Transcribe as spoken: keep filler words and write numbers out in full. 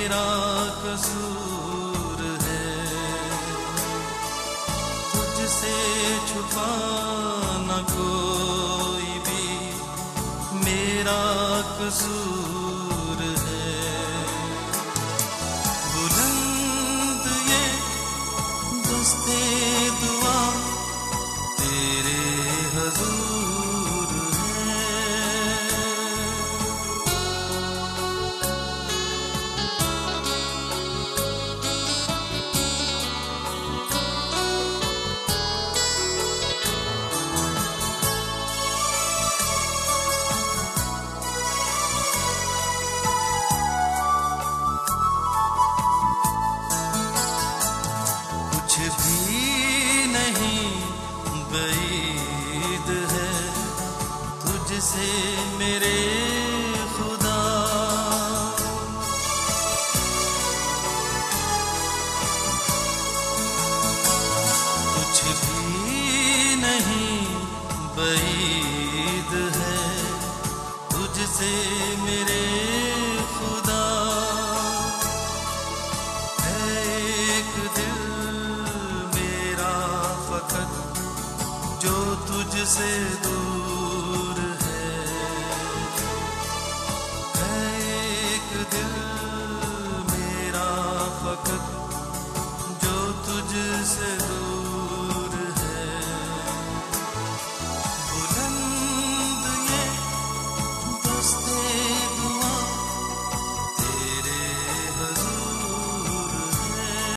मेरा कसूर है, तुझसे छुपा न कोई भी मेरा कसूर है। बुलंद ये दस्ते दुआ तेरे हजूर है। कुछ भी नहीं बैद है तुझसे मेरे खुदा, कुछ भी नहीं बैद है तुझसे मेरे खुदा। है एक दिल मेरा फकत जो तुझसे दूर है, है एक दिल मेरा फकत जो तुझसे